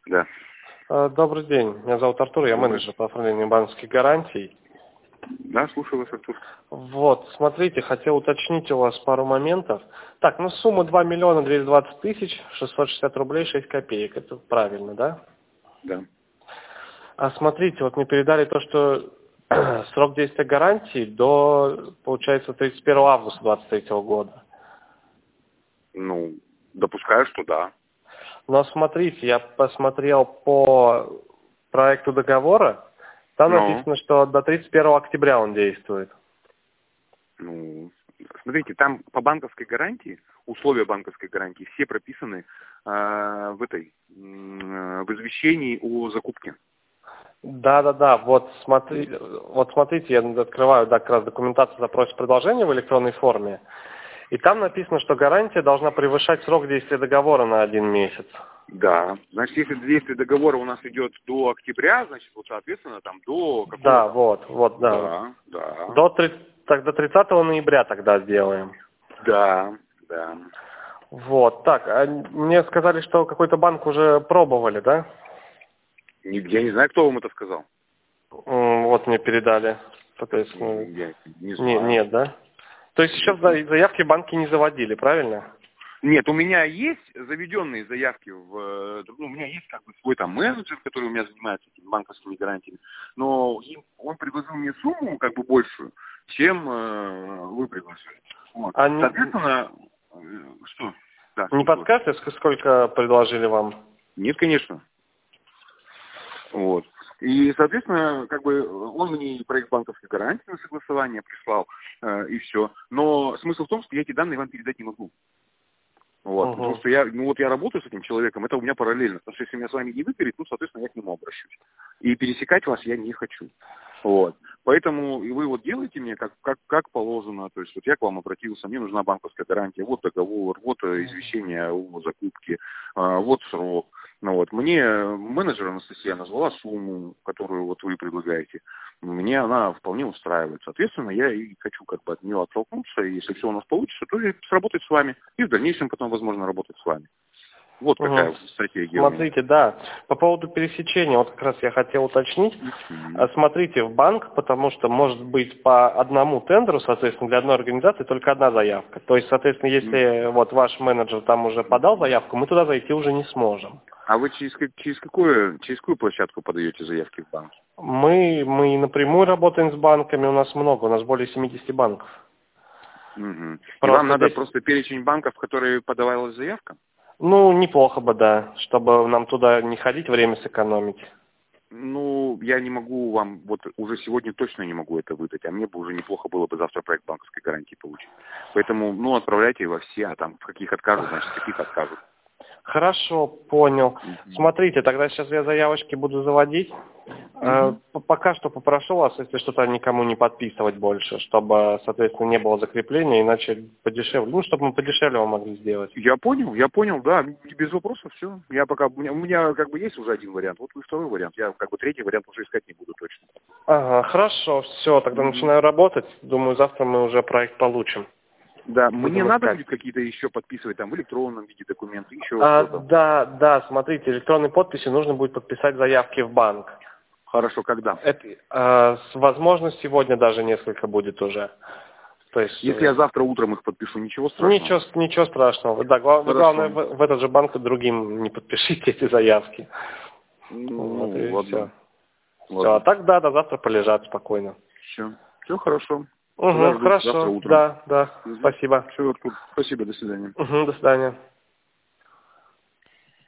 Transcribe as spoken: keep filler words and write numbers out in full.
Да. Добрый день, меня зовут Артур, я менеджер по оформлению банковских гарантий. Да, слушаю вас, Артур. Вот, смотрите, хотел уточнить у вас пару моментов. Так, ну сумма два миллиона двести двадцать тысяч шестьсот шестьдесят рублей шесть копеек, это правильно, да? Да. А смотрите, вот мне передали то, что срок действия гарантии до, получается, тридцать первого августа двадцать третьего года. Ну, допускаю, что да. Но смотрите, я посмотрел по проекту договора, там Но, написано, что до тридцать первого октября он действует. ну, смотрите, там по банковской гарантии, условия банковской гарантии, все прописаны э, в этой, э, в извещении о закупке. Да-да-да, вот, смотри, вот смотрите, я открываю да, как раз документацию запроса продолжения в электронной форме, и там написано, что гарантия должна превышать срок действия договора на один месяц. Да. Значит, если действие договора у нас идет до октября, значит, вот, соответственно, там до какого? Да, вот, вот, да. Да, да. До, тридцать, так, до тридцатого ноября тогда сделаем. Да, да. Вот, так, а мне сказали, что какой-то банк уже пробовали, да? Не- Я не знаю, кто вам это сказал. М, Вот мне передали, соответственно. Я не Не, знаю. нет, да? То есть еще за- заявки банки не заводили, правильно? Нет, у меня есть заведенные заявки в, э, ну, у меня есть как бы свой там менеджер, который у меня занимается этими банковскими гарантиями, но им- он предложил мне сумму как бы большую, чем э, вы предложили. Вот. А не, Соответственно, э, что? Да, не слушаю вас. подскажете, ск- сколько предложили вам? Нет, конечно. Вот. И, соответственно, как бы он мне и проект банковской гарантии на согласование прислал, э, и все. Но смысл в том, что я эти данные вам передать не могу. Вот, потому Угу. что я, ну вот я работаю с этим человеком, это у меня параллельно, потому что если меня с вами не выберет, ну, соответственно, я к нему обращусь. И пересекать вас я не хочу. Вот. Поэтому вы вот делаете мне как, как, как положено, то есть вот я к вам обратился, мне нужна банковская гарантия, вот договор, вот э, извещение о закупке, а, вот срок. Ну, вот. Мне менеджер Анастасия назвала сумму, которую вот вы предлагаете. Мне она вполне устраивает. Соответственно, я и хочу как бы от нее оттолкнуться, и если все у нас получится, то и сработать с вами. И в дальнейшем потом, возможно, работать с вами. Вот Угу. какая стратегия у меня. Смотрите, да, по поводу пересечения, вот как раз я хотел уточнить. Мгм. А, Смотрите, в банк, потому что может быть по одному тендеру, соответственно, для одной организации только одна заявка. То есть, соответственно, если вот ваш менеджер там уже подал заявку, мы туда зайти уже не сможем. А вы через, как- через, какую, через какую площадку подаете заявки в банк? Мы, мы напрямую работаем с банками, у нас много, у нас более семидесяти банков. Мгм. И вам Просто надо здесь, просто перечень банков, в которые подавалась заявка? ну, неплохо бы, да, чтобы нам туда не ходить, время сэкономить. Ну, я не могу вам, вот уже сегодня точно не могу это выдать, а мне бы уже неплохо было бы завтра проект банковской гарантии получить. Поэтому, ну, отправляйте во все, а там в каких откажут, значит, в каких откажут. Хорошо, понял. Мгм. Смотрите, тогда сейчас я заявочки буду заводить. Э, Мгм. п- Пока что попрошу вас, если что-то никому не подписывать больше, чтобы, соответственно, не было закрепления, иначе подешевле. Ну, чтобы мы подешевле вам могли сделать. Я понял, я понял, да, без вопросов, все. Я пока, у меня, у меня как бы есть уже один вариант, вот и второй вариант. Я как бы третий вариант уже искать не буду точно. Ага, хорошо, все, тогда Мгм. начинаю работать. Думаю, завтра мы уже проект получим. Да, мне Будем надо искать. будет какие-то еще подписывать там в электронном виде документы, еще А, что-то. да, да, смотрите, электронной подписью нужно будет подписать заявки в банк. Хорошо, когда? Это, а, с возможно, сегодня даже несколько будет уже. То есть, Если я завтра утром их подпишу, ничего страшного? ничего, ничего страшного. Да, гла- вы, главное, Хорошо. в, в этот же банк другим не подпишите эти заявки. Вот Ну, и все. ладно, Все, а ладно. так да, до завтра полежат спокойно. Все, все хорошо. Тогда Угу, жду завтра хорошо, утром. да, да, Угу. спасибо. Все, Артур. Спасибо, до свидания. Угу, до свидания.